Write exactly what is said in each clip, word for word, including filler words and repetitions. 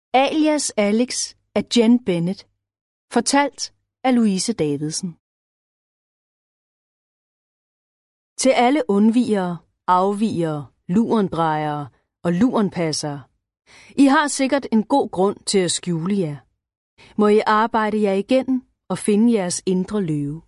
Alias Alex af Jen Bennett. Fortalt af Louise Davidsen. Til alle undvigere, afvigere, lurendrejere og lurenpassere. I har sikkert en god grund til at skjule jer. Må I arbejde jer igennem og finde jeres indre løve.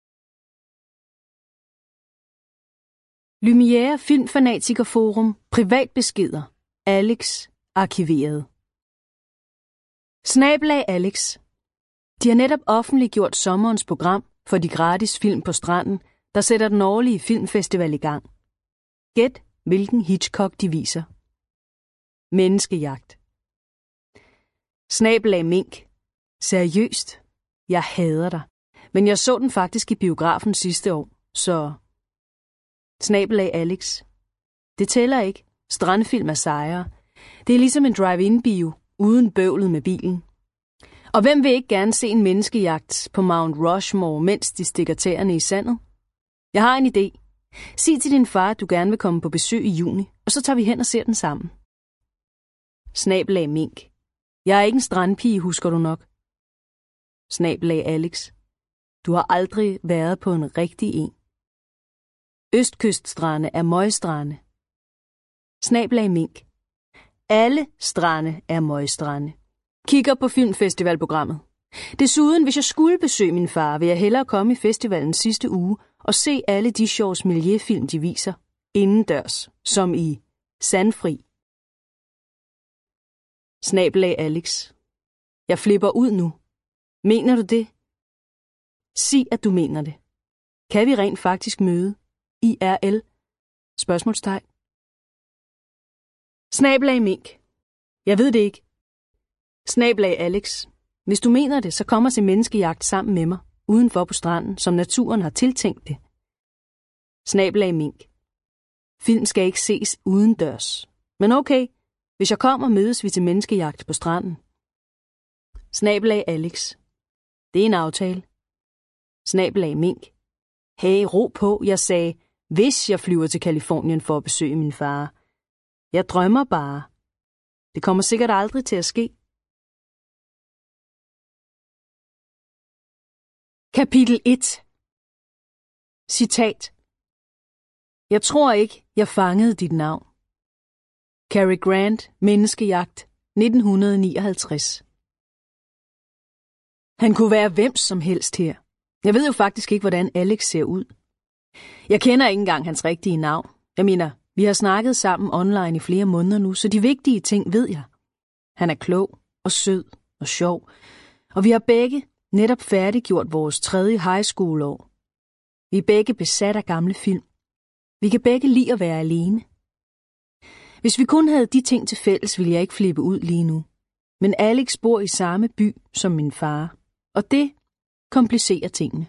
Lumière Filmfanatikerforum. Privatbeskeder. Alex. Arkiveret. Snabel-a Alex. De har netop offentliggjort sommerens program for de gratis film på stranden, der sætter den årlige filmfestival i gang. Gæt, hvilken Hitchcock de viser. Menneskejagt. Snabel-a Mink. Seriøst? Jeg hader dig. Men jeg så den faktisk i biografen sidste år, så... Snabel-a Alex. Det tæller ikke. Strandfilm er sejre. Det er ligesom en drive-in-bio, uden bøvlet med bilen. Og hvem vil ikke gerne se en menneskejagt på Mount Rushmore, mens de stikker tæerne i sandet? Jeg har en idé. Sig til din far, at du gerne vil komme på besøg i juni, og så tager vi hen og ser den sammen. Snabel-a Mink. Jeg er ikke en strandpige, husker du nok. Snabel-a Alex. Du har aldrig været på en rigtig en. Østkyststrande er møgstrande. Snabel-a Mink. Alle strande er møgstrande. Kigger på filmfestivalprogrammet. Desuden, hvis jeg skulle besøge min far, vil jeg hellere komme i festivalen sidste uge og se alle de sjovs miljøfilm, de viser. Indendørs, som i Sandfri. Snabel-a Alex. Jeg flipper ud nu. Mener du det? Sig, at du mener det. Kan vi rent faktisk møde? I R L? Spørgsmålstegn. Snabel-a Mink. Jeg ved det ikke. Snabel-a Alex. Hvis du mener det, så kom og se menneskejagt sammen med mig, udenfor på stranden, som naturen har tiltænkt det. Snabel-a Mink. Film skal ikke ses udendørs. Men okay, hvis jeg kommer, mødes vi til menneskejagt på stranden. Snabel-a Alex. Det er en aftale. Snabel-a Mink. Hey, ro på, jeg sagde, hvis jeg flyver til Californien for at besøge min far. Jeg drømmer bare. Det kommer sikkert aldrig til at ske. Kapitel et. Citat. Jeg tror ikke, jeg fangede dit navn. Cary Grant, Menneskejagt, nitten nioghalvtreds. Han kunne være hvem som helst her. Jeg ved jo faktisk ikke, hvordan Alex ser ud. Jeg kender ikke engang hans rigtige navn. Jeg mener, vi har snakket sammen online i flere måneder nu, så de vigtige ting ved jeg. Han er klog og sød og sjov, og vi har begge netop færdiggjort vores tredje high school år. Vi er begge besat af gamle film. Vi kan begge lide at være alene. Hvis vi kun havde de ting til fælles, ville jeg ikke flippe ud lige nu. Men Alex bor i samme by som min far, og det komplicerer tingene.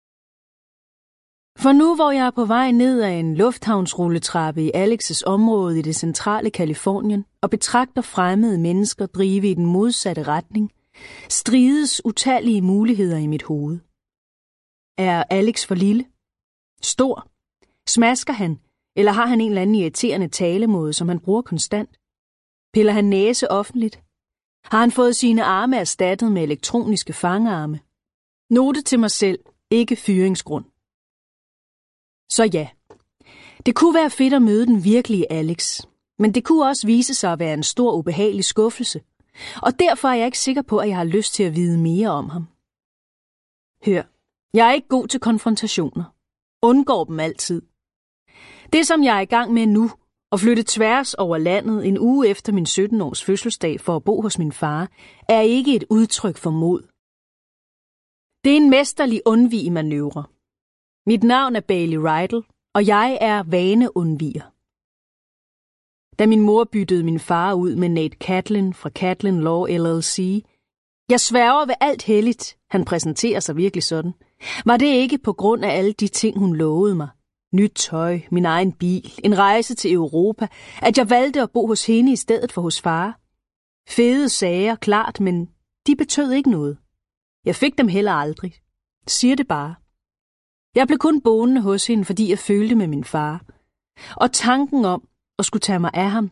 For nu, hvor jeg er på vej ned ad en lufthavnsrulletrappe i Alex's område i det centrale Californien og betragter fremmede mennesker drive i den modsatte retning, strides utallige muligheder i mit hoved. Er Alex for lille? Stor? Smasker han? Eller har han en eller anden irriterende talemåde, som han bruger konstant? Piller han næse offentligt? Har han fået sine arme erstattet med elektroniske fangarme? Note til mig selv, ikke fyringsgrund. Så ja, det kunne være fedt at møde den virkelige Alex, men det kunne også vise sig at være en stor ubehagelig skuffelse, og derfor er jeg ikke sikker på, at jeg har lyst til at vide mere om ham. Hør, jeg er ikke god til konfrontationer. Undgår dem altid. Det, som jeg er i gang med nu, at flytte tværs over landet en uge efter min sytten-års fødselsdag for at bo hos min far, er ikke et udtryk for mod. Det er en mesterlig undvigemanøvre. Mit navn er Bailey Rydell, og jeg er vaneundviger. Da min mor byttede min far ud med Nate Catlin fra Catlin Law L L C, jeg sværger ved alt helligt, han præsenterer sig virkelig sådan, var det ikke på grund af alle de ting, hun lovede mig. Nyt tøj, min egen bil, en rejse til Europa, at jeg valgte at bo hos hende i stedet for hos far. Fede sager, klart, men de betød ikke noget. Jeg fik dem heller aldrig. Siger det bare. Jeg blev kun boende hos hende, fordi jeg følte med min far. Og tanken om at skulle tage mig af ham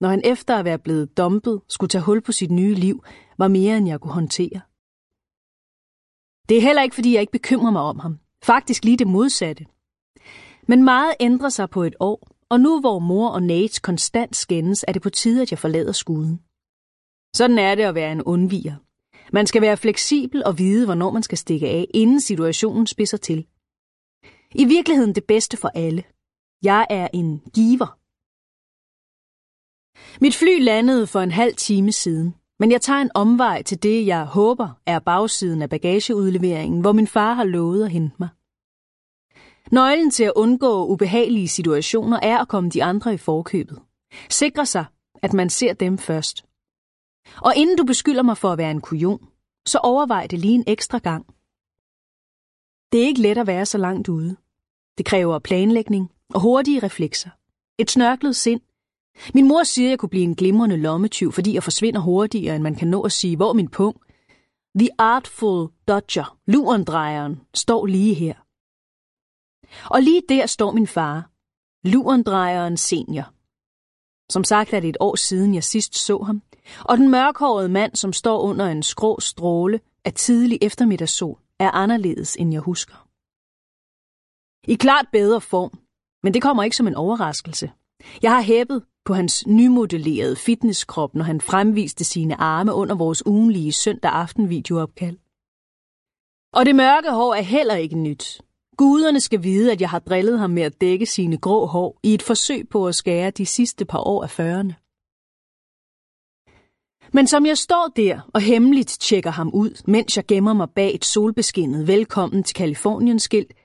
når han efter at være blevet dumpet skulle tage hul på sit nye liv, var mere end jeg kunne håndtere. Det er heller ikke, fordi jeg ikke bekymrer mig om ham. Faktisk lige det modsatte. Men meget ændrer sig på et år, og nu hvor mor og Nate konstant skændes, er det på tide, at jeg forlader skuden. Sådan er det at være en undviger. Man skal være fleksibel og vide, hvornår man skal stikke af, inden situationen spidser til. I virkeligheden det bedste for alle. Jeg er en giver. Mit fly landede for en halv time siden, men jeg tager en omvej til det, jeg håber er bagsiden af bagageudleveringen, hvor min far har lovet at hente mig. Nøglen til at undgå ubehagelige situationer er at komme de andre i forkøbet. Sikre sig, at man ser dem først. Og inden du beskylder mig for at være en kujon, så overvej det lige en ekstra gang. Det er ikke let at være så langt ude. Det kræver planlægning og hurtige reflekser. Et snørklet sind. Min mor siger, at jeg kunne blive en glimrende lommetyv, fordi jeg forsvinder hurtigere, end man kan nå at sige, hvor min pung. The Artful Dodger, lurendrejeren, står lige her. Og lige der står min far, lurendrejeren senior. Som sagt er det et år siden, jeg sidst så ham, og den mørkhårede mand, som står under en skrå stråle af tidlig eftermiddagssol, er anderledes, end jeg husker. I klart bedre form, men det kommer ikke som en overraskelse. Jeg har hæppet på hans nymodellerede fitnesskrop, når han fremviste sine arme under vores ugenlige søndag aften videoopkald. Og det mørke hår er heller ikke nyt. Guderne skal vide, at jeg har drillet ham med at dække sine grå hår i et forsøg på at skære de sidste par år af fyrrerne. Men som jeg står der og hemmeligt tjekker ham ud, mens jeg gemmer mig bag et solbeskinnet velkommen til Californien-skilt,